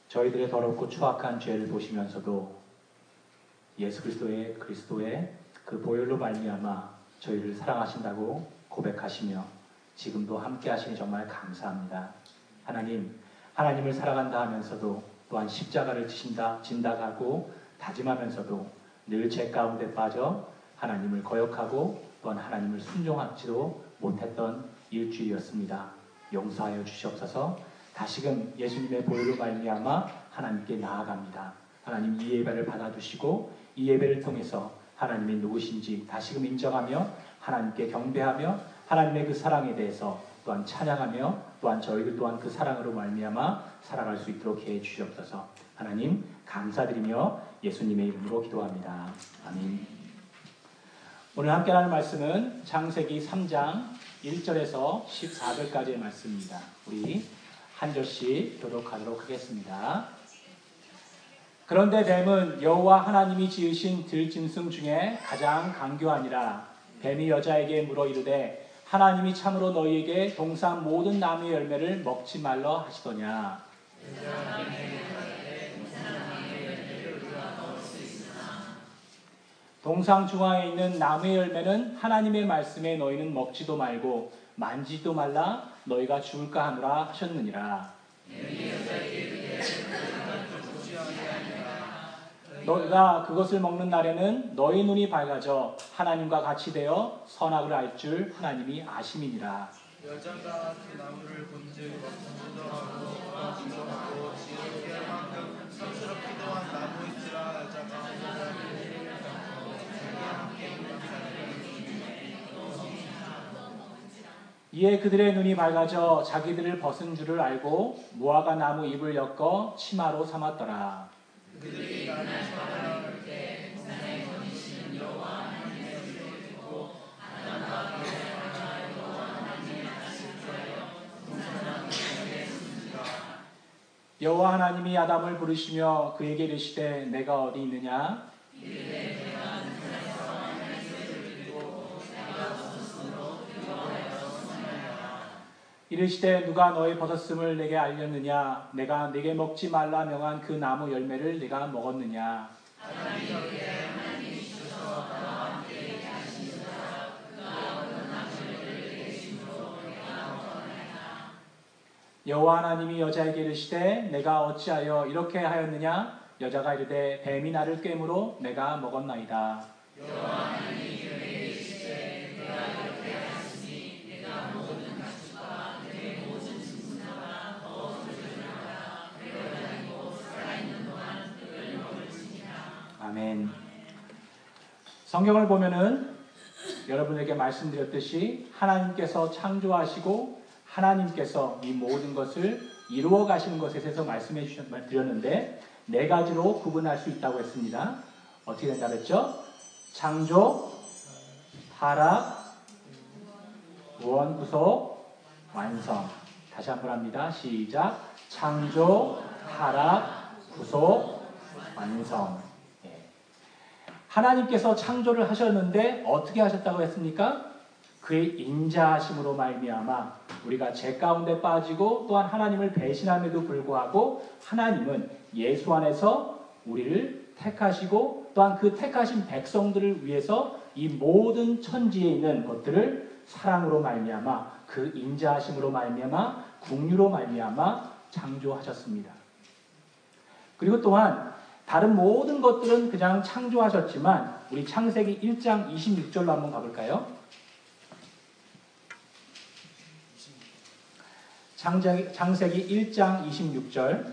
저희들의 더럽고 추악한 죄를 보시면서도 예수 그리스도의 그 보혈로 말미암아 저희를 사랑하신다고 고백하시며 지금도 함께 하시니 정말 감사합니다. 하나님을 사랑한다 하면서도 또한 십자가를 진다하고 다짐하면서도 늘 죄 가운데 빠져 하나님을 거역하고 또한 하나님을 순종하지도 못했던 일주일이었습니다. 용서하여 주시옵소서. 다시금 예수님의 보혈로 말미암아 하나님께 나아갑니다. 하나님 이 예배를 받아주시고 이 예배를 통해서 하나님이 누구신지 다시금 인정하며 하나님께 경배하며 하나님의 그 사랑에 대해서 또한 찬양하며 또한 저희들 또한 그 사랑으로 말미암아 살아갈 수 있도록 해 주시옵소서. 하나님 감사드리며 예수님의 이름으로 기도합니다. 아멘. 오늘 함께 하는 말씀은 창세기 3장 1절에서 14절까지의 말씀입니다. 우리 한 절씩 교독하도록 하겠습니다. 그런데 뱀은 여호와 하나님이 지으신 들짐승 중에 가장 강교하니라. 뱀이 여자에게 물어 이르되 하나님이 참으로 너희에게 동산 모든 나무의 열매를 먹지 말라 하시더냐. 동상 중앙에 있는 나무의 열매는 하나님의 말씀에 너희는 먹지도 말고 만지도 말라 너희가 죽을까 하노라 하셨느니라. 너희가 그것을 먹는 날에는 너희 눈이 밝아져 하나님과 같이 되어 선악을 알 줄 하나님이 아심이니라. 여자가 그 나무를 본즉 부정하고 기도하고 지혜롭게 할 만큼 성스럽기도 한 나무인지라. 여자가 이에 그들의 눈이 밝아져 자기들을 벗은 줄을 알고 무화과 나무 잎을 엮어 치마로 삼았더라. 그들이 나를 바라볼 때 산에 거니시는 여호와 하나님의 소리를 듣고 아담과 그의 여호와 하나님의 말씀을 들어 동산나무 잎에 숨지라. 여호와 하나님이 아담을 부르시며 그에게 이르시되 내가 어디 있느냐. 이르되 내가 동산에서 하나님의 소리를 듣고 내가 벗었으므로 두려워하여 숨으리라. 이르시되 누가 너의 벗었음을 내게 알렸느냐. 내가 네게 먹지 말라 명한 그 나무 열매를 네가 먹었느냐. 아담이 이르되 하나님이 주셔서 나와 함께 있게 하시니라. 그가 어떤 나무 열매를 내게 주심으로 내가 먹었나이다. 여호와 하나님이 여자에게 이르시되 내가 어찌하여 이렇게 하였느냐. 여자가 이르되 뱀이 나를 꿰므로 내가 먹었나이다. 여호와 하나님이 그에게 이르시되 내가 이렇게 하였으니 내가 모든 가축과 들의 모든 짐승나라 더 소중하라. 내가 다니고 살아있는 동안 그를 먹을지니라. 아멘. 성경을 보면은 여러분에게 말씀드렸듯이 하나님께서 창조하시고 하나님께서 이 모든 것을 이루어 가시는 것에 대해서 말씀해 드렸는데 네 가지로 구분할 수 있다고 했습니다. 어떻게 된다고 했죠? 창조, 타락, 구원, 구속, 완성. 다시 한번 합니다. 시작. 창조, 타락, 구속, 완성. 하나님께서 창조를 하셨는데 어떻게 하셨다고 했습니까? 그의 인자하심으로 말미암아 우리가 죄 가운데 빠지고 또한 하나님을 배신함에도 불구하고 하나님은 예수 안에서 우리를 택하시고 또한 그 택하신 백성들을 위해서 이 모든 천지에 있는 것들을 사랑으로 말미암아 그 인자하심으로 말미암아 긍휼로 말미암아 창조하셨습니다. 그리고 또한 다른 모든 것들은 그냥 창조하셨지만 우리 창세기 1장 26절로 한번 가볼까요? 창세기 1장 26절.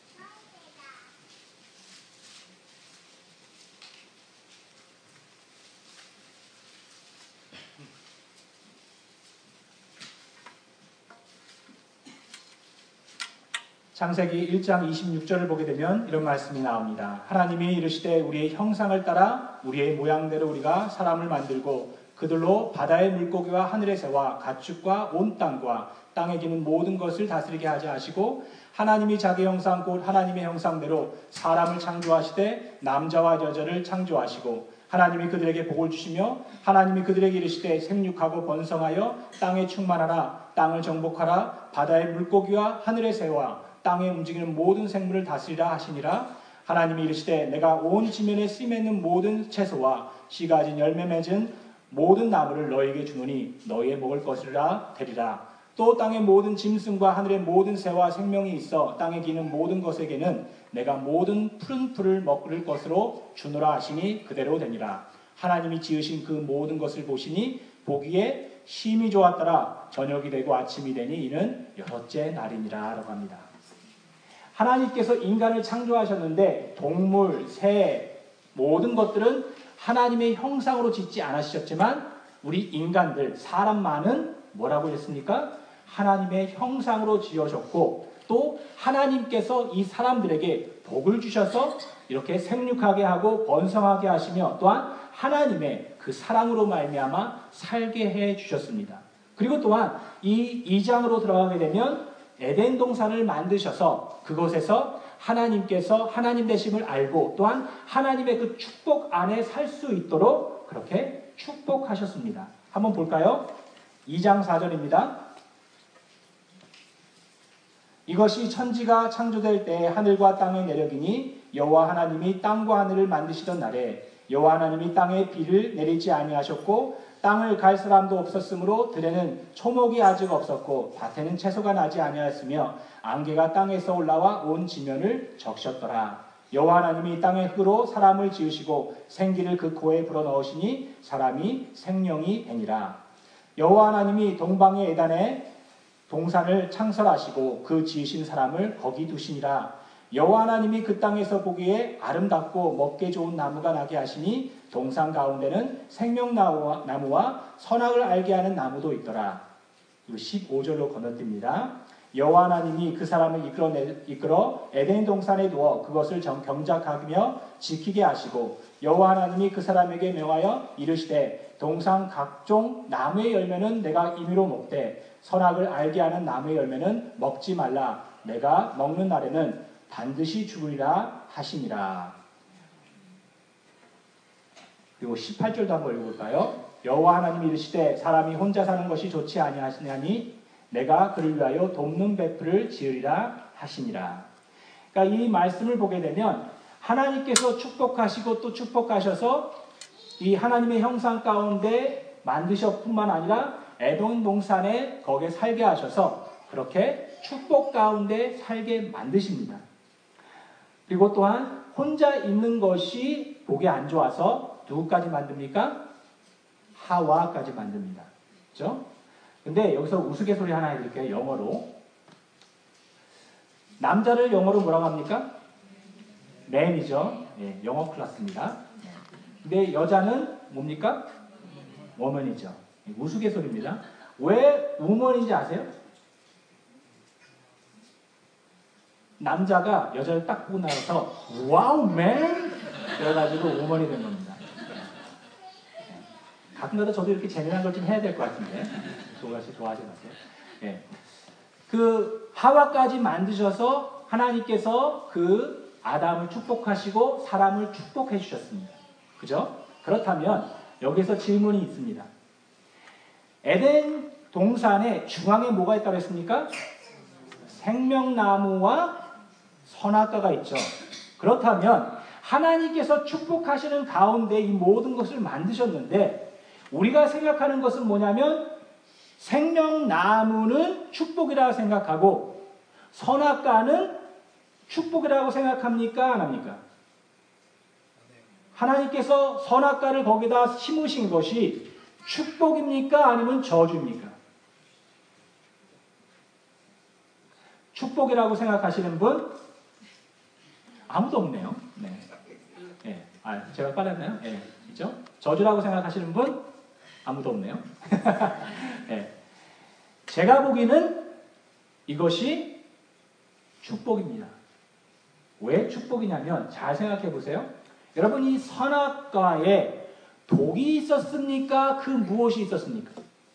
창세기 1장 26절을 보게 되면 이런 말씀이 나옵니다. 하나님이 이르시되 우리의 형상을 따라 우리의 모양대로 우리가 사람을 만들고 그들로 바다의 물고기와 하늘의 새와 가축과 온 땅과 땅에 기는 모든 것을 다스리게 하자 하시고 하나님이 자기 형상 곧 하나님의 형상대로 사람을 창조하시되 남자와 여자를 창조하시고 하나님이 그들에게 복을 주시며 하나님이 그들에게 이르시되 생육하고 번성하여 땅에 충만하라 땅을 정복하라 바다의 물고기와 하늘의 새와 땅에 움직이는 모든 생물을 다스리라 하시니라. 하나님이 이르시되 내가 온 지면에 씨 맺는 모든 채소와 씨 가진 열매 맺은 모든 나무를 너희에게 주노니 너희의 먹을 것이라 되리라. 또 땅의 모든 짐승과 하늘의 모든 새와 생명이 있어 땅에 기는 모든 것에게는 내가 모든 푸른 풀을 먹을 것으로 주노라 하시니 그대로 되니라. 하나님이 지으신 그 모든 것을 보시니 보기에 심히 좋았더라. 저녁이 되고 아침이 되니 이는 여섯째 날이니라 라고 합니다. 하나님께서 인간을 창조하셨는데 동물, 새, 모든 것들은 하나님의 형상으로 짓지 않으셨지만 우리 인간들, 사람만은 뭐라고 했습니까? 하나님의 형상으로 지어졌고 또 하나님께서 이 사람들에게 복을 주셔서 이렇게 생육하게 하고 번성하게 하시며 또한 하나님의 그 사랑으로 말미암아 살게 해 주셨습니다. 그리고 또한 이 2장으로 들어가게 되면 에덴 동산을 만드셔서 그곳에서 하나님께서 하나님 되심을 알고 또한 하나님의 그 축복 안에 살 수 있도록 그렇게 축복하셨습니다. 한번 볼까요? 2장 4절입니다. 이것이 천지가 창조될 때 하늘과 땅의 내력이니 여호와 하나님이 땅과 하늘을 만드시던 날에 여호와 하나님이 땅에 비를 내리지 아니하셨고 땅을 갈 사람도 없었으므로 들에는 초목이 아직 없었고 밭에는 채소가 나지 아니하였으며 안개가 땅에서 올라와 온 지면을 적셨더라. 여호와 하나님이 땅의 흙으로 사람을 지으시고 생기를 그 코에 불어넣으시니 사람이 생명이 되니라. 여호와 하나님이 동방의 에단에 동산을 창설하시고 그 지으신 사람을 거기 두시니라. 여호와 하나님이 그 땅에서 보기에 아름답고 먹기 좋은 나무가 나게 하시니 동산 가운데는 생명나무와 선악을 알게 하는 나무도 있더라. 15절로 건너뜁니다. 여호와 하나님이 그 사람을 이끌어 에덴 동산에 두어 그것을 경작하며 지키게 하시고 여호와 하나님이 그 사람에게 명하여 이르시되 동산 각종 나무의 열매는 내가 임의로 먹되 선악을 알게 하는 나무의 열매는 먹지 말라. 내가 먹는 날에는 반드시 죽으리라 하시니라. 그리고 18절도 한번 읽어볼까요? 여호와 하나님이 이르시되 사람이 혼자 사는 것이 좋지 아니하시나니 내가 그를 위하여 돕는 베풀을 지으리라 하시니라. 그러니까 이 말씀을 보게 되면 하나님께서 축복하시고 또 축복하셔서 이 하나님의 형상 가운데 만드셨 뿐만 아니라 에덴 동산에 거기에 살게 하셔서 그렇게 축복 가운데 살게 만드십니다. 그리고 또한 혼자 있는 것이 보기 안 좋아서 누구까지 만듭니까? 하와까지 만듭니다. 그렇죠? 근데 여기서 우스갯소리 하나 해드릴게요. 영어로. 남자를 영어로 뭐라고 합니까? man이죠. 예, 영어 클래스입니다. 근데 여자는 뭡니까? woman이죠. 우스갯소리입니다. 왜 woman인지 아세요? 남자가 여자를 딱 보고 나서 와우 맨 그래가지고 woman이 된 겁니다. 가끔가다 저도 이렇게 재미난 걸 좀 해야 될 것 같은데 좋아하지 마세요. 예. 그 하와까지 만드셔서 하나님께서 그 아담을 축복하시고 사람을 축복해 주셨습니다. 그죠? 그렇다면 여기서 질문이 있습니다. 에덴 동산의 중앙에 뭐가 있다고 했습니까? 생명나무와 선악과가 있죠. 그렇다면 하나님께서 축복하시는 가운데 이 모든 것을 만드셨는데 우리가 생각하는 것은 뭐냐면 생명나무는 축복이라고 생각하고 선악과는 축복이라고 생각합니까? 안 합니까? 하나님께서 선악과를 거기다 심으신 것이 축복입니까? 아니면 저주입니까? 축복이라고 생각하시는 분? 아무도 없네요. 네. 네. 제가 빨랐나요? 네. 그죠? 저주라고 생각하시는 분? 아무도 없네요. 네. 제가 보기에는 이것이 축복입니다. 왜 축복이냐면 잘 생각해 보세요. 여러분 이 선악과에 독이 있었습니까? 그 무엇이 있었습니까?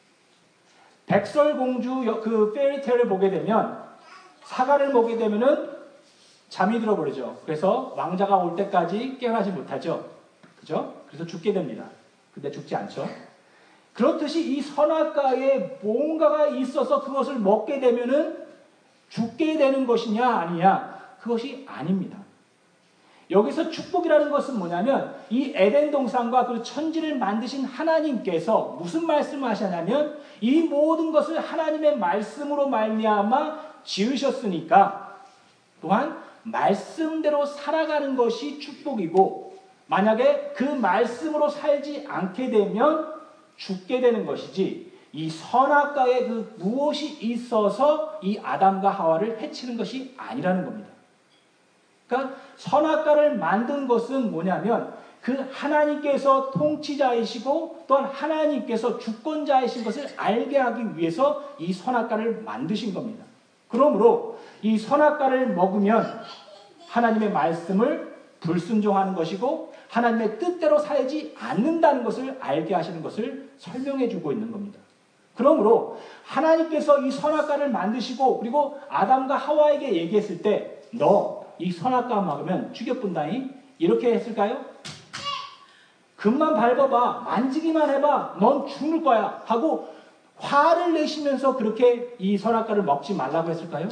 백설공주 그 페리테일을 보게 되면 사과를 먹게 되면은 잠이 들어버리죠. 그래서 왕자가 올 때까지 깨어나지 못하죠. 그죠? 그래서 죽게 됩니다. 근데 죽지 않죠. 그렇듯이 이 선악과에 뭔가가 있어서 그것을 먹게 되면은 죽게 되는 것이냐 아니냐, 그것이 아닙니다. 여기서 축복이라는 것은 뭐냐면 이 에덴 동산과 그 천지를 만드신 하나님께서 무슨 말씀을 하시냐면 이 모든 것을 하나님의 말씀으로 말미암아 지으셨으니까 또한 말씀대로 살아가는 것이 축복이고, 만약에 그 말씀으로 살지 않게 되면 죽게 되는 것이지, 이 선악과에 그 무엇이 있어서 이 아담과 하와를 해치는 것이 아니라는 겁니다. 그러니까 선악과를 만든 것은 뭐냐면 그 하나님께서 통치자이시고 또한 하나님께서 주권자이신 것을 알게 하기 위해서 이 선악과를 만드신 겁니다. 그러므로 이 선악과를 먹으면 하나님의 말씀을 불순종하는 것이고 하나님의 뜻대로 살지 않는다는 것을 알게 하시는 것을 설명해 주고 있는 겁니다. 그러므로 하나님께서 이 선악과를 만드시고 그리고 아담과 하와에게 얘기했을 때 너 이 선악과 먹으면 죽여뿐다니 이렇게 했을까요? 금만 밟아봐, 만지기만 해봐, 넌 죽을 거야 하고 화를 내시면서 그렇게 이 선악과를 먹지 말라고 했을까요?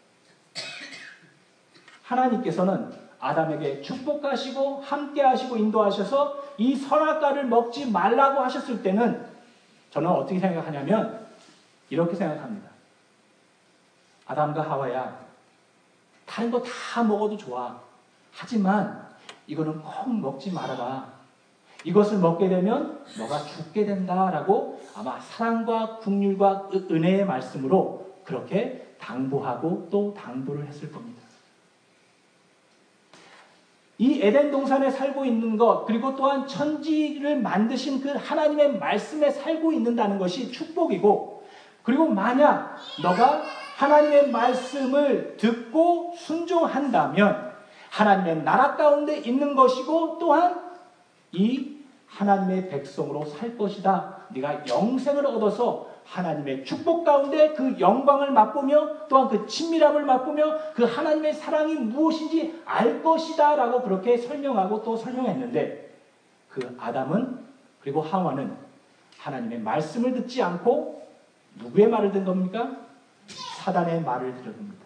하나님께서는 아담에게 축복하시고 함께하시고 인도하셔서 이 선악과를 먹지 말라고 하셨을 때는 저는 어떻게 생각하냐면 이렇게 생각합니다. 아담과 하와야, 다른 거 다 먹어도 좋아. 하지만 이거는 꼭 먹지 말아라. 이것을 먹게 되면 너가 죽게 된다라고 아마 사랑과 긍휼과 은혜의 말씀으로 그렇게 당부하고 또 당부를 했을 겁니다. 이 에덴 동산에 살고 있는 것, 그리고 또한 천지를 만드신 그 하나님의 말씀에 살고 있는다는 것이 축복이고, 그리고 만약 너가 하나님의 말씀을 듣고 순종한다면 하나님의 나라 가운데 있는 것이고 또한 이 하나님의 백성으로 살 것이다. 네가 영생을 얻어서 하나님의 축복 가운데 그 영광을 맛보며 또한 그 친밀함을 맛보며 그 하나님의 사랑이 무엇인지 알 것이다 라고 그렇게 설명하고 또 설명했는데, 그 아담은 그리고 하와는 하나님의 말씀을 듣지 않고 누구의 말을 듣는 겁니까? 사단의 말을 들은 겁니다.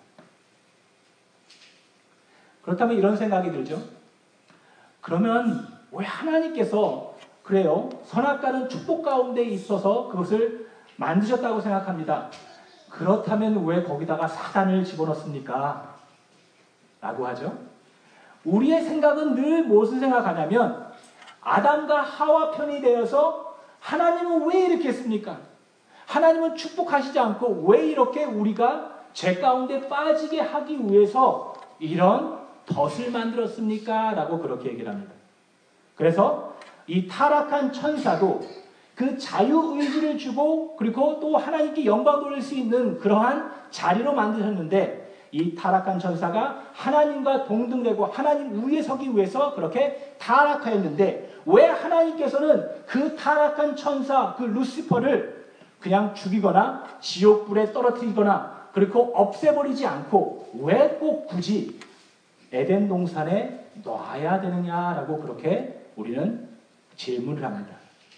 그렇다면 이런 생각이 들죠. 그러면 왜 하나님께서 그래요, 선악과는 축복 가운데 있어서 그것을 만드셨다고 생각합니다. 그렇다면 왜 거기다가 사단을 집어넣습니까? 라고 하죠. 우리의 생각은 늘 무엇을 생각하냐면 아담과 하와 편이 되어서 하나님은 왜 이렇게 했습니까? 하나님은 축복하시지 않고 왜 이렇게 우리가 죄 가운데 빠지게 하기 위해서 이런 덫을 만들었습니까? 라고 그렇게 얘기를 합니다. 그래서 이 타락한 천사도 그 자유의지를 주고 그리고 또 하나님께 영광 돌릴 수 있는 그러한 자리로 만드셨는데, 이 타락한 천사가 하나님과 동등되고 하나님 위에 서기 위해서 그렇게 타락하였는데, 왜 하나님께서는 그 타락한 천사 그 루시퍼를 그냥 죽이거나 지옥불에 떨어뜨리거나 그리고 없애버리지 않고 왜 꼭 굳이 에덴 동산에 놔야 되느냐라고 그렇게 우리는 질문을 합니다.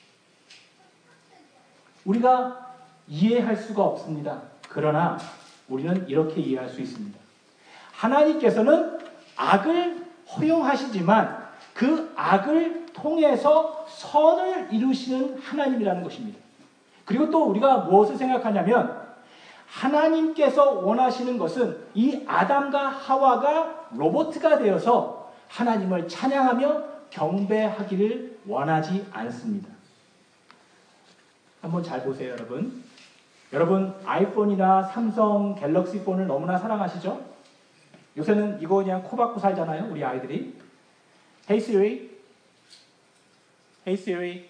우리가 이해할 수가 없습니다. 그러나 우리는 이렇게 이해할 수 있습니다. 하나님께서는 악을 허용하시지만 그 악을 통해서 선을 이루시는 하나님이라는 것입니다. 그리고 또 우리가 무엇을 생각하냐면 하나님께서 원하시는 것은 이 아담과 하와가 로봇가 되어서 하나님을 찬양하며 경배하기를 원하지 않습니다. 한번 잘 보세요, 여러분. 여러분 아이폰이나 삼성 갤럭시 폰을 너무나 사랑하시죠? 요새는 이거 그냥 코 박고 살잖아요, 우리 아이들이. Hey Siri, Hey Siri,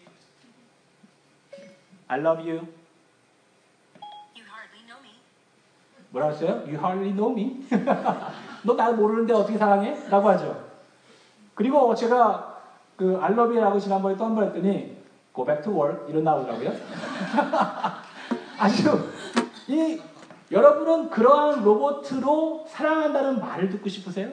I love you. You hardly know me. 뭐라고 했어요? You hardly know me. 너 나 모르는데 어떻게 사랑해? 라고 하죠. 그리고 제가 그 I love you라고 지난번에 또 한 번 했더니 Go back to work 이런 나오더라고요. 아주 여러분은 그러한 로봇으로 사랑한다는 말을 듣고 싶으세요?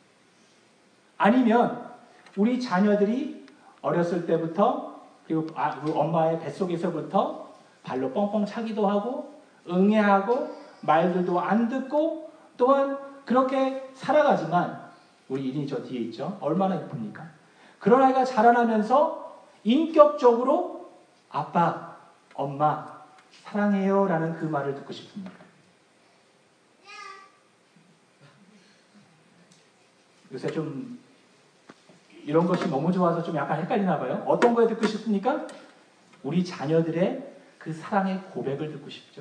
아니면 우리 자녀들이 어렸을 때부터 그리고 엄마의 뱃속에서부터 발로 뻥뻥 차기도 하고 응애하고 말들도 안 듣고 또한 그렇게 살아가지만 우리 이린이 저 뒤에 있죠. 얼마나 이쁩니까? 그런 아이가 자라나면서 인격적으로 아빠, 엄마 사랑해요 라는 그 말을 듣고 싶습니다. 요새 좀 이런 것이 너무 좋아서 좀 약간 헷갈리나 봐요. 어떤 거에 듣고 싶습니까? 우리 자녀들의 그 사랑의 고백을 듣고 싶죠.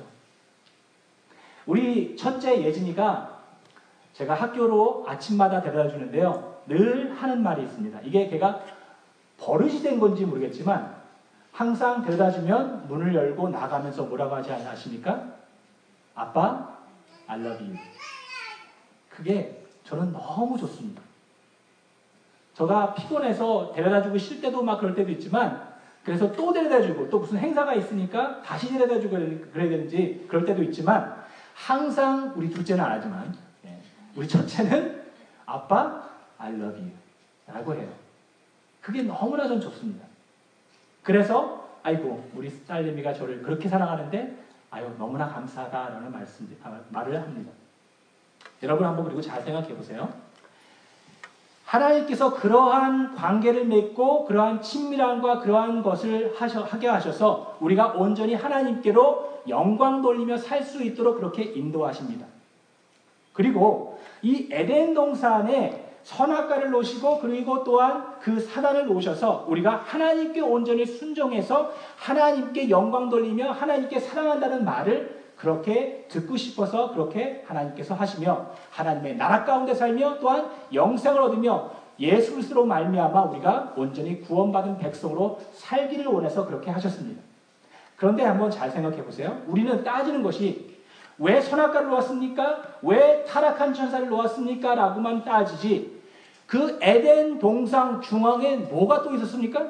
우리 첫째 예진이가 제가 학교로 아침마다 데려다 주는데요. 늘 하는 말이 있습니다. 이게 걔가 버릇이 된 건지 모르겠지만 항상 데려다 주면 문을 열고 나가면서 뭐라고 하지 않으십니까? 아빠, I love you. 그게 저는 너무 좋습니다. 제가 피곤해서 데려다 주고 싫을 때도 막 그럴 때도 있지만 그래서 또 데려다 주고 또 무슨 행사가 있으니까 다시 데려다 주고 그래야 되는지 그럴 때도 있지만 항상 우리 둘째는 안 하지만 우리 첫째는 아빠, I love you 라고 해요. 그게 너무나 전 좋습니다. 그래서 아이고 우리 딸내미가 저를 그렇게 사랑하는데 아유 너무나 감사하다라는 말을 합니다. 여러분 한번 그리고 잘 생각해 보세요. 하나님께서 그러한 관계를 맺고 그러한 친밀함과 그러한 것을 하게 하셔서 우리가 온전히 하나님께로 영광 돌리며 살 수 있도록 그렇게 인도하십니다. 그리고 이 에덴 동산에 선악과를 놓으시고 그리고 또한 그 사단을 놓으셔서 우리가 하나님께 온전히 순종해서 하나님께 영광 돌리며 하나님께 사랑한다는 말을 그렇게 듣고 싶어서 그렇게 하나님께서 하시며 하나님의 나라 가운데 살며 또한 영생을 얻으며 예수 그리스도로 말미암아 우리가 온전히 구원받은 백성으로 살기를 원해서 그렇게 하셨습니다. 그런데 한번 잘 생각해 보세요. 우리는 따지는 것이 왜 선악과를 놓았습니까? 왜 타락한 천사를 놓았습니까? 라고만 따지지 그 에덴 동산 중앙에 뭐가 또 있었습니까?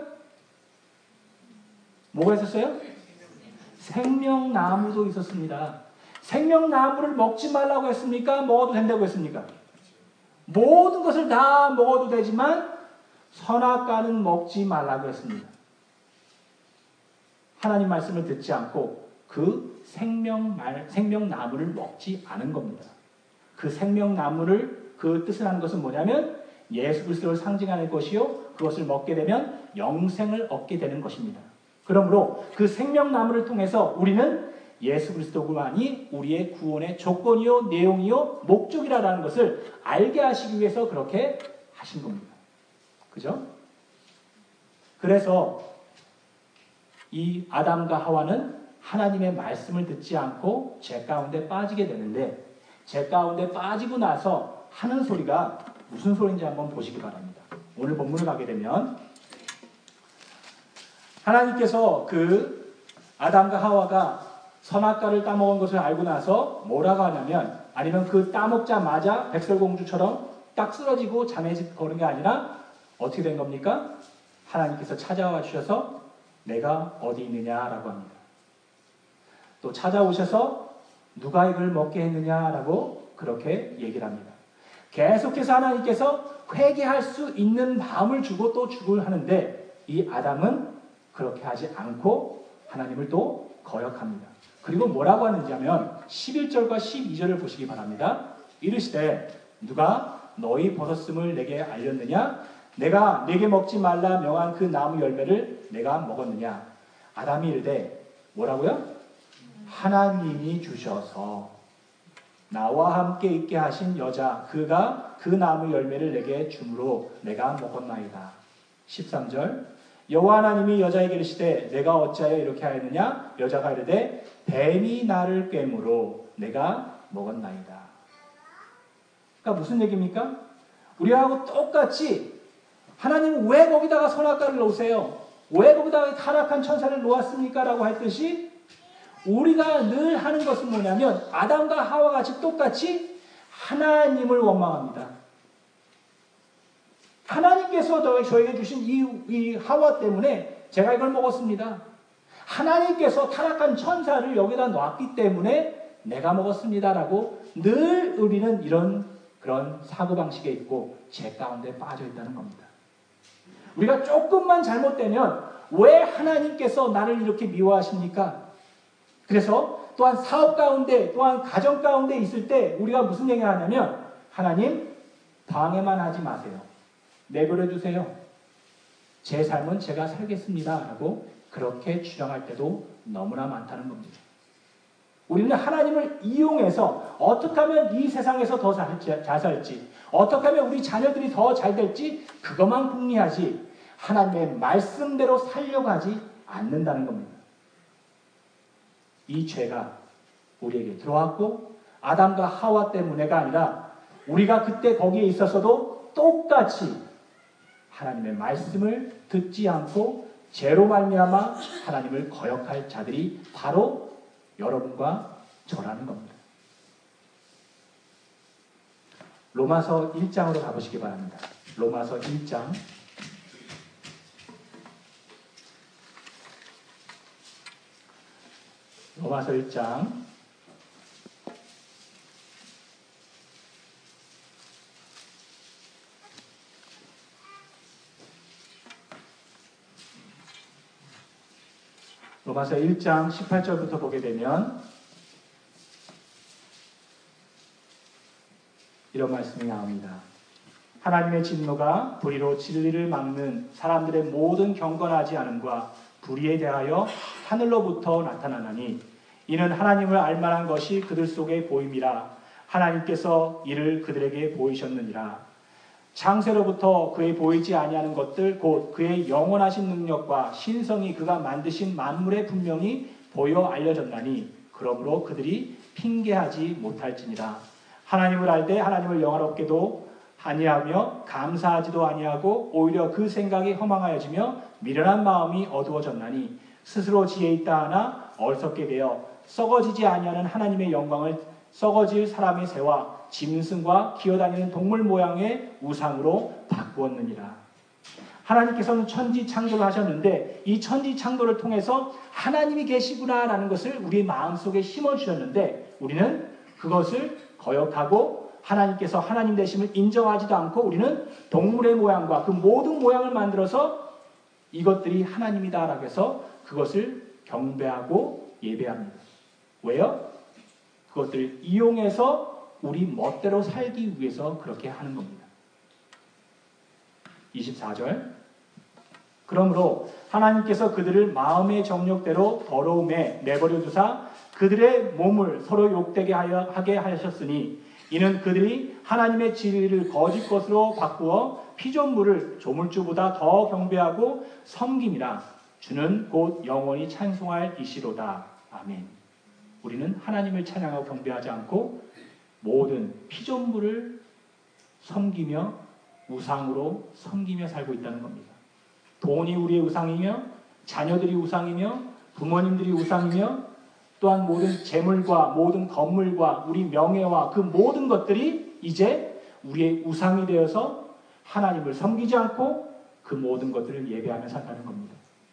뭐가 있었어요? 생명나무도 있었습니다. 생명나무를 먹지 말라고 했습니까? 먹어도 된다고 했습니까? 모든 것을 다 먹어도 되지만 선악과는 먹지 말라고 했습니다. 하나님 말씀을 듣지 않고 그 생명나무를 먹지 않은 겁니다. 그 생명나무를 그 뜻을 하는 것은 뭐냐면 예수 그리스도를 상징하는 것이요 그것을 먹게 되면 영생을 얻게 되는 것입니다. 그러므로 그 생명나무를 통해서 우리는 예수 그리스도만이 우리의 구원의 조건이요 내용이요 목적이라는 것을 알게 하시기 위해서 그렇게 하신 겁니다. 그죠? 그래서 이 아담과 하와는 하나님의 말씀을 듣지 않고 죄 가운데 빠지게 되는데 죄 가운데 빠지고 나서 하는 소리가 무슨 소리인지 한번 보시기 바랍니다. 오늘 본문을 가게 되면 하나님께서 그 아담과 하와가 선악과를 따먹은 것을 알고 나서 뭐라고 하냐면 아니면 그 따먹자마자 백설공주처럼 딱 쓰러지고 잠에 거는 게 아니라 어떻게 된 겁니까? 하나님께서 찾아와 주셔서 내가 어디 있느냐라고 합니다. 또 찾아오셔서 누가 이걸 먹게 했느냐라고 그렇게 얘기를 합니다. 계속해서 하나님께서 회개할 수 있는 마음을 주고 또 주고 하는데 이 아담은 그렇게 하지 않고 하나님을 또 거역합니다. 그리고 뭐라고 하는지 하면 11절과 12절을 보시기 바랍니다. 이르시되 누가 너희 벗었음을 내게 알렸느냐? 내가 내게 먹지 말라 명한 그 나무 열매를 내가 먹었느냐? 아담이 이르되 뭐라고요? 하나님이 주셔서 나와 함께 있게 하신 여자 그가 그 나무 열매를 내게 주므로 내가 먹었나이다. 13절 여호와 하나님이 여자에게 이르시되 내가 어찌하여 이렇게 하였느냐? 여자가 이르되 뱀이 나를 꿰므로 내가 먹었나이다. 그러니까 무슨 얘기입니까? 우리하고 똑같이 하나님은 왜 거기다가 선악과를 놓으세요? 왜 거기다가 타락한 천사를 놓았습니까? 라고 했듯이 우리가 늘 하는 것은 뭐냐면 아담과 하와 같이 똑같이 하나님을 원망합니다. 하나님께서 저에게 주신 이 하와 때문에 제가 이걸 먹었습니다. 하나님께서 타락한 천사를 여기다 놨기 때문에 내가 먹었습니다라고 늘 우리는 그런 사고방식에 있고 죄 가운데 빠져 있다는 겁니다. 우리가 조금만 잘못되면 왜 하나님께서 나를 이렇게 미워하십니까? 그래서 또한 사업 가운데, 또한 가정 가운데 있을 때 우리가 무슨 얘기를 하냐면 하나님 방해만 하지 마세요. 내버려 두세요. 제 삶은 제가 살겠습니다. 라고 그렇게 주장할 때도 너무나 많다는 겁니다. 우리는 하나님을 이용해서 어떻게 하면 이 세상에서 더 잘 살지, 어떻게 하면 우리 자녀들이 더 잘 될지 그것만 궁리하지 하나님의 말씀대로 살려고 하지 않는다는 겁니다. 이 죄가 우리에게 들어왔고 아담과 하와 때문에가 아니라 우리가 그때 거기에 있었어도 똑같이 하나님의 말씀을 듣지 않고 죄로 말미암아 하나님을 거역할 자들이 바로 여러분과 저라는 겁니다. 로마서 1장으로 가보시기 바랍니다. 로마서 1장. 로마서 1장. 로마서 1장 18절부터 보게 되면 이런 말씀이 나옵니다. 하나님의 진노가 불의로 진리를 막는 사람들의 모든 경건하지 않음과 불의에 대하여 하늘로부터 나타나나니 이는 하나님을 알만한 것이 그들 속에 보임이라. 하나님께서 이를 그들에게 보이셨느니라. 창세로부터 그의 보이지 아니하는 것들 곧 그의 영원하신 능력과 신성이 그가 만드신 만물에 분명히 보여 알려졌나니 그러므로 그들이 핑계하지 못할지니라. 하나님을 알되 하나님을 영화롭게도 아니하며 감사하지도 아니하고 오히려 그 생각이 허망하여지며 미련한 마음이 어두워졌나니 스스로 지혜 있다 하나 어리석게 되어 썩어지지 아니하는 하나님의 영광을 썩어질 사람의 새와 짐승과 기어다니는 동물 모양의 우상으로 바꾸었느니라. 하나님께서는 천지 창조를 하셨는데 이 천지 창조를 통해서 하나님이 계시구나라는 것을 우리 마음속에 심어주셨는데 우리는 그것을 거역하고 하나님께서 하나님 되심을 인정하지도 않고 우리는 동물의 모양과 그 모든 모양을 만들어서 이것들이 하나님이다라고 해서 그것을 경배하고 예배합니다. 왜요? 그것들을 이용해서 우리 멋대로 살기 위해서 그렇게 하는 겁니다. 24절. 그러므로 하나님께서 그들을 마음의 정욕대로 더러움에 내버려 두사 그들의 몸을 서로 욕되게 하게 하셨으니 이는 그들이 하나님의 진리를 거짓 것으로 바꾸어 피조물을 조물주보다 더 경배하고 섬김이라. 주는 곧 영원히 찬송할 이시로다. 아멘. 우리는 하나님을 찬양하고 경배하지 않고 모든 피조물을 섬기며 우상으로 섬기며 살고 있다는 겁니다. 돈이 우리의 우상이며 자녀들이 우상이며 부모님들이 우상이며 또한 모든 재물과 모든 건물과 우리 명예와 그 모든 것들이 이제 우리의 우상이 되어서 하나님을 섬기지 않고 그 모든 것들을 예배하며 산다는 겁니다.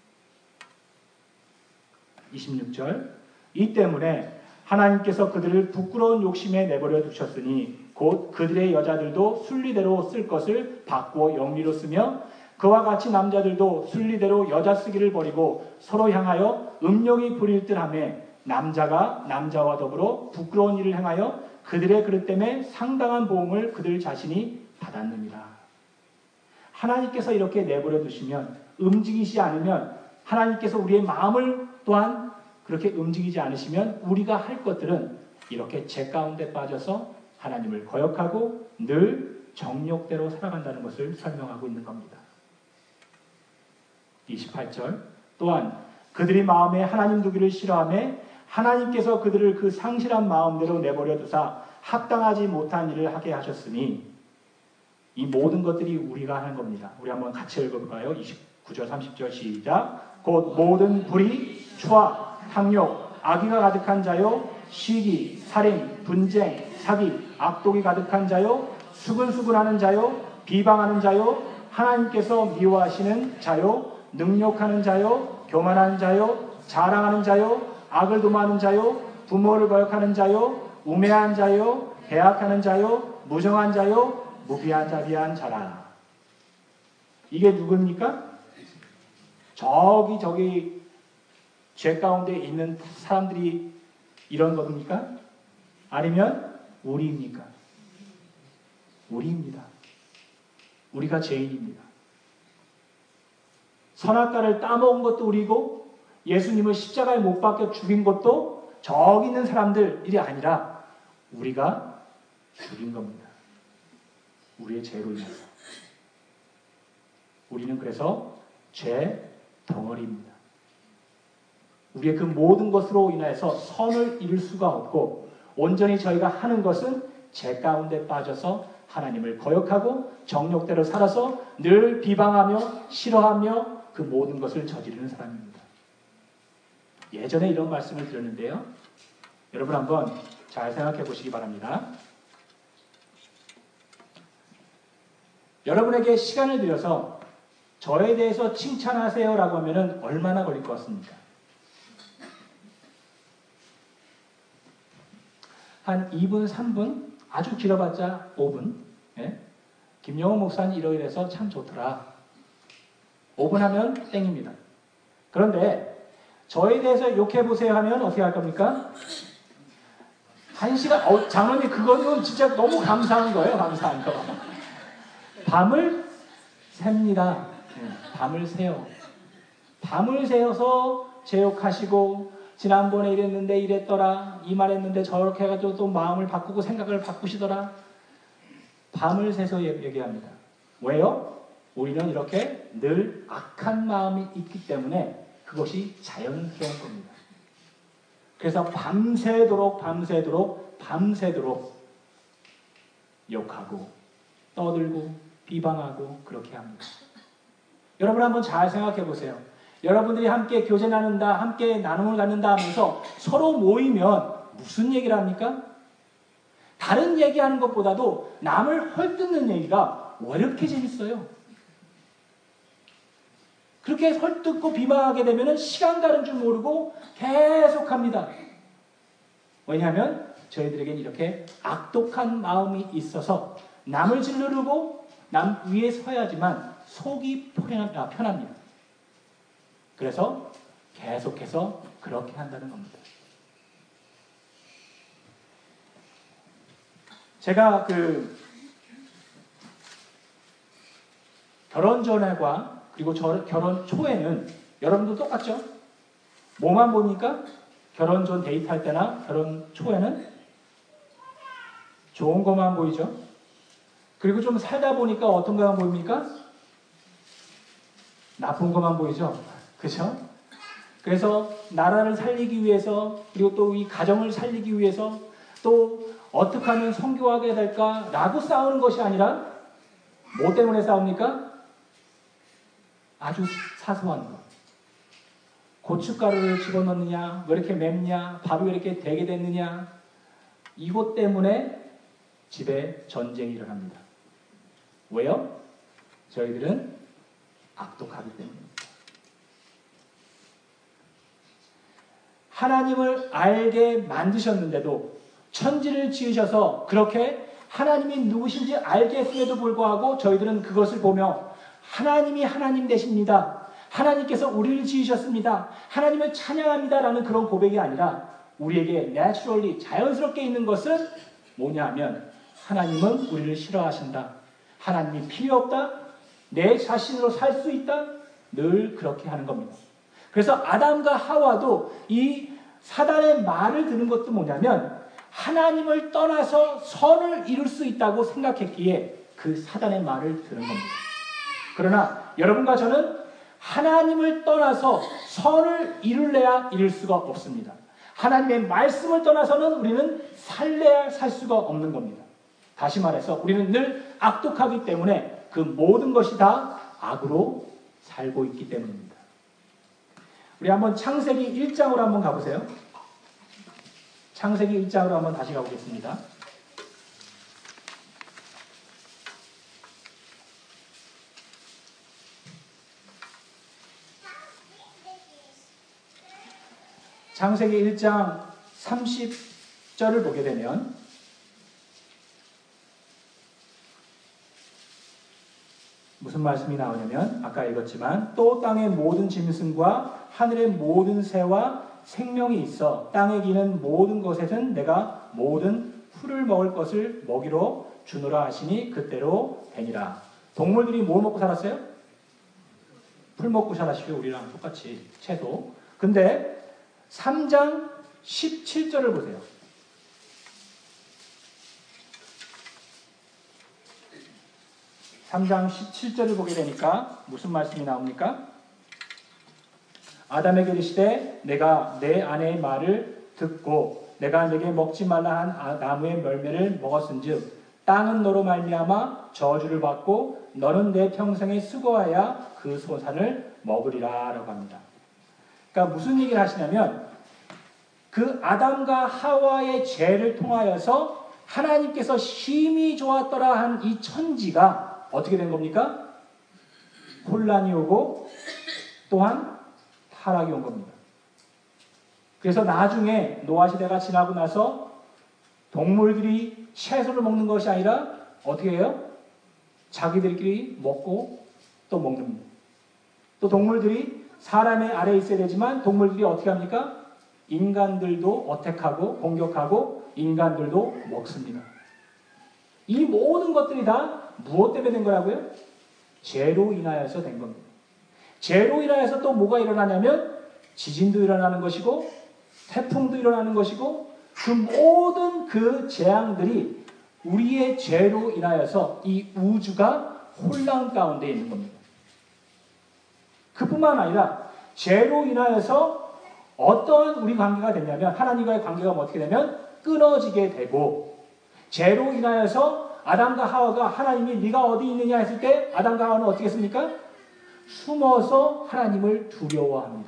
26절. 이 때문에 하나님께서 그들을 부끄러운 욕심에 내버려 두셨으니 곧 그들의 여자들도 순리대로 쓸 것을 바꾸어 영리로 쓰며 그와 같이 남자들도 순리대로 여자 쓰기를 버리고 서로 향하여 음욕이 부릴 듯하며 남자가 남자와 더불어 부끄러운 일을 행하여 그들의 그릇 때문에 상당한 보응을 그들 자신이 받았느니라. 하나님께서 이렇게 내버려 두시면 움직이지 않으면 하나님께서 우리의 마음을 또한 그렇게 움직이지 않으시면 우리가 할 것들은 이렇게 죄 가운데 빠져서 하나님을 거역하고 늘 정욕대로 살아간다는 것을 설명하고 있는 겁니다. 28절. 또한 그들이 마음에 하나님 두기를 싫어하며 하나님께서 그들을 그 상실한 마음대로 내버려 두사 합당하지 못한 일을 하게 하셨으니 이 모든 것들이 우리가 하는 겁니다. 우리 한번 같이 읽어볼까요? 29절 30절 시작. 곧 모든 불의, 초악, 탐욕, 악의가 가득한 자요 시기, 살인, 분쟁, 사기, 악독이 가득한 자요 수근수근하는 자요 비방하는 자요 하나님께서 미워하시는 자요 능욕하는 자요 교만하는 자요 자랑하는 자요 악을 도모하는 자요 부모를 거역하는 자요 우매한 자요 배악하는 자요 무정한 자요 무비한 자라. 이게 누굽니까? 저기 죄 가운데 있는 사람들이 이런 겁니까? 아니면 우리입니까? 우리입니다. 우리가 죄인입니다. 선악과를 따먹은 것도 우리고 예수님을 십자가에 못 박혀 죽인 것도 저기 있는 사람들이 아니라 우리가 죽인 겁니다. 우리의 죄로 인해서. 우리는 그래서 죄 덩어리입니다. 우리의 그 모든 것으로 인해서 선을 이룰 수가 없고 온전히 저희가 하는 것은 죄 가운데 빠져서 하나님을 거역하고 정욕대로 살아서 늘 비방하며 싫어하며 그 모든 것을 저지르는 사람입니다. 예전에 이런 말씀을 드렸는데요. 여러분 한번 잘 생각해 보시기 바랍니다. 여러분에게 시간을 들여서 저에 대해서 칭찬하세요 라고 하면 얼마나 걸릴 것 같습니까? 한 2분, 3분, 아주 길어봤자 5분. 예? 김영호 목사님 이러이래서 참 좋더라. 5분 하면 땡입니다. 그런데 저에 대해서 욕해보세요 하면 어떻게 할 겁니까? 1시간, 장로님 그거는 진짜 너무 감사한 거예요. 감사한 거. 밤을 셉니다. 밤을 새요. 밤을 새어서 제 욕하시고 지난번에 이랬는데 이랬더라. 이 말했는데 저렇게 해가지고 또 마음을 바꾸고 생각을 바꾸시더라. 밤을 새서 얘기합니다. 왜요? 우리는 이렇게 늘 악한 마음이 있기 때문에 그것이 자연스러운 겁니다. 그래서 밤새도록 욕하고 떠들고 비방하고 그렇게 합니다. 여러분 한번 잘 생각해 보세요. 여러분들이 함께 교제 나눈다, 함께 나눔을 갖는다 하면서 서로 모이면 무슨 얘기를 합니까? 다른 얘기하는 것보다도 남을 헐뜯는 얘기가 왜 이렇게 재밌어요? 그렇게 헐뜯고 비방하게 되면 시간 가는 줄 모르고 계속합니다. 왜냐하면 저희들에겐 이렇게 악독한 마음이 있어서 남을 짓누르고 남 위에 서야지만 속이 편합니다. 그래서 계속해서 그렇게 한다는 겁니다. 제가 결혼 전에과 그리고 결혼 초에는 여러분도 똑같죠? 뭐만 보니까 결혼 전 데이트할 때나 결혼 초에는 좋은 것만 보이죠? 그리고 좀 살다 보니까 어떤 것만 보입니까? 나쁜 것만 보이죠? 그죠? 그래서 나라를 살리기 위해서 그리고 또 이 가정을 살리기 위해서 또 어떻게 하면 성교하게 될까라고 싸우는 것이 아니라 뭐 때문에 싸웁니까? 아주 사소한 것. 고춧가루를 집어넣느냐, 왜 이렇게 맵냐, 밥이 왜 이렇게 되게 됐느냐, 이것 때문에 집에 전쟁이 일어납니다. 왜요? 저희들은 악독하기 때문입니다. 하나님을 알게 만드셨는데도 천지를 지으셔서 그렇게 하나님이 누구신지 알게 했음에도 불구하고 저희들은 그것을 보며 하나님이 하나님 되십니다. 하나님께서 우리를 지으셨습니다. 하나님을 찬양합니다. 라는 그런 고백이 아니라 우리에게 naturally 자연스럽게 있는 것은 뭐냐 하면 하나님은 우리를 싫어하신다. 하나님이 필요 없다. 내 자신으로 살 수 있다. 늘 그렇게 하는 겁니다. 그래서 아담과 하와도 이 사단의 말을 듣는 것도 뭐냐면 하나님을 떠나서 선을 이룰 수 있다고 생각했기에 그 사단의 말을 들은 겁니다. 그러나 여러분과 저는 하나님을 떠나서 선을 이룰래야 이룰 수가 없습니다. 하나님의 말씀을 떠나서는 우리는 살래야 살 수가 없는 겁니다. 다시 말해서 우리는 늘 악독하기 때문에 그 모든 것이 다 악으로 살고 있기 때문입니다. 우리 한번 창세기 1장으로 한번 가보세요. 창세기 1장으로 한번 다시 가보겠습니다. 창세기 1장 30절을 보게 되면 무슨 말씀이 나오냐면 아까 읽었지만 또 땅의 모든 짐승과 하늘의 모든 새와 생명이 있어 땅에 기는 모든 것에는 내가 모든 풀을 먹을 것을 먹이로 주노라 하시니 그때로 되니라. 동물들이 뭘 먹고 살았어요? 풀 먹고 살았어요. 우리랑 똑같이 채소. 근데 3장 17절을 보세요. 3장 17절을 보게 되니까 무슨 말씀이 나옵니까? 아담에게 이르시되 내가 내 아내의 말을 듣고 내가 내게 먹지 말라 한 나무의 열매를 먹었은즉 땅은 너로 말미암아 저주를 받고 너는 내 평생에 수고하여 그 소산을 먹으리라 라고 합니다. 그러니까 무슨 얘기를 하시냐면 그 아담과 하와의 죄를 통하여서 하나님께서 심히 좋았더라 한 이 천지가 어떻게 된 겁니까? 혼란이 오고 또한 타락이 온 겁니다. 그래서 나중에 노아 시대가 지나고 나서 동물들이 채소를 먹는 것이 아니라 어떻게 해요? 자기들끼리 먹고 또 먹는. 또 동물들이 사람의 아래에 있어야 되지만 동물들이 어떻게 합니까? 인간들도 어택하고 공격하고 인간들도 먹습니다. 이 모든 것들이 다 무엇 때문에 된 거라고요? 죄로 인하여서 된 겁니다. 죄로 인하여서 또 뭐가 일어나냐면 지진도 일어나는 것이고 태풍도 일어나는 것이고 그 모든 그 재앙들이 우리의 죄로 인하여서 이 우주가 혼란 가운데 있는 겁니다. 그뿐만 아니라 죄로 인하여서 어떠한 우리 관계가 되냐면 하나님과의 관계가 어떻게 되면 끊어지게 되고 죄로 인하여서 아담과 하와가 하나님이 네가 어디 있느냐 했을 때 아담과 하와는 어떻게 했습니까? 숨어서 하나님을 두려워합니다.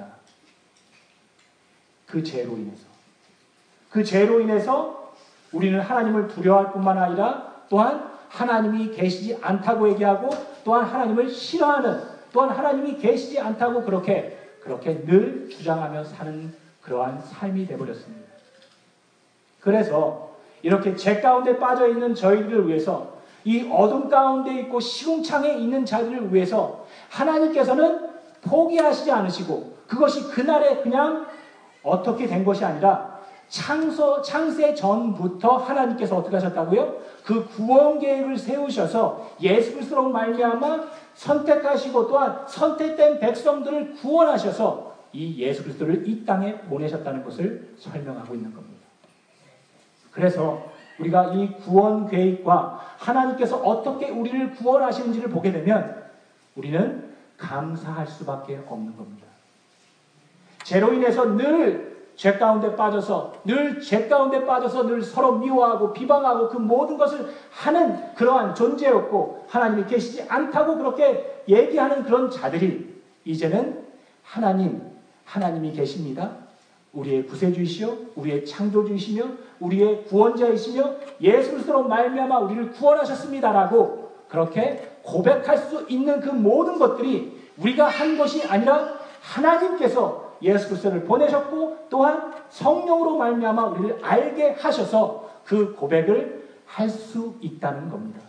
그 죄로 인해서. 그 죄로 인해서 우리는 하나님을 두려워할 뿐만 아니라 또한 하나님이 계시지 않다고 얘기하고 또한 하나님을 싫어하는 또한 하나님이 계시지 않다고 그렇게 늘 주장하며 사는 그러한 삶이 되어버렸습니다. 그래서 이렇게 죄 가운데 빠져있는 저희들을 위해서 이 어둠 가운데 있고 시궁창에 있는 자들을 위해서 하나님께서는 포기하시지 않으시고 그것이 그날에 그냥 어떻게 된 것이 아니라 창세 전부터 하나님께서 어떻게 하셨다고요? 그 구원 계획을 세우셔서 예수 그리스도로 말미암아 선택하시고 또한 선택된 백성들을 구원하셔서 이 예수 그리스도를 이 땅에 보내셨다는 것을 설명하고 있는 겁니다. 그래서 우리가 이 구원 계획과 하나님께서 어떻게 우리를 구원하시는지를 보게 되면 우리는 감사할 수밖에 없는 겁니다. 죄로 인해서 늘 죄 가운데 빠져서 늘 서로 미워하고 비방하고 그 모든 것을 하는 그러한 존재였고 하나님이 계시지 않다고 그렇게 얘기하는 그런 자들이 이제는 하나님이 계십니다. 우리의 구세주이시요 우리의 창조주이시며 우리의 구원자이시며 예수 그리스도로 말미암아 우리를 구원하셨습니다라고 그렇게 고백할 수 있는 그 모든 것들이 우리가 한 것이 아니라 하나님께서 예수 그리스도를 보내셨고 또한 성령으로 말미암아 우리를 알게 하셔서 그 고백을 할 수 있다는 겁니다.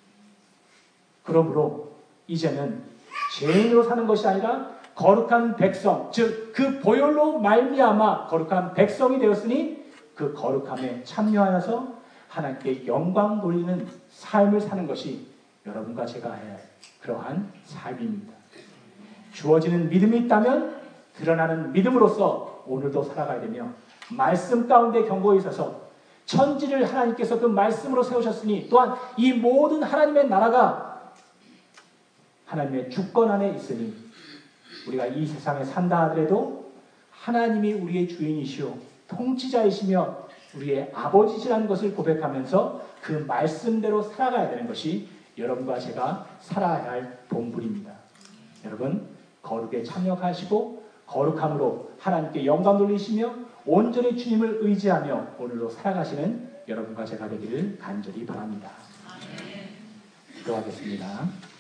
그러므로 이제는 죄인으로 사는 것이 아니라 거룩한 백성, 즉 그 보혈로 말미암아 거룩한 백성이 되었으니 그 거룩함에 참여하여서 하나님께 영광 돌리는 삶을 사는 것이 여러분과 제가 해야 할 그러한 삶입니다. 주어지는 믿음이 있다면 드러나는 믿음으로써 오늘도 살아가야 되며 말씀 가운데 경고에 있어서 천지를 하나님께서 그 말씀으로 세우셨으니 또한 이 모든 하나님의 나라가 하나님의 주권 안에 있으니 우리가 이 세상에 산다 하더라도 하나님이 우리의 주인이시오 통치자이시며 우리의 아버지시라는 것을 고백하면서 그 말씀대로 살아가야 되는 것이 여러분과 제가 살아야 할 본분입니다. 여러분 거룩에 참여하시고 거룩함으로 하나님께 영광 돌리시며 온전히 주님을 의지하며 오늘도 살아가시는 여러분과 제가 되기를 간절히 바랍니다. 기도하겠습니다.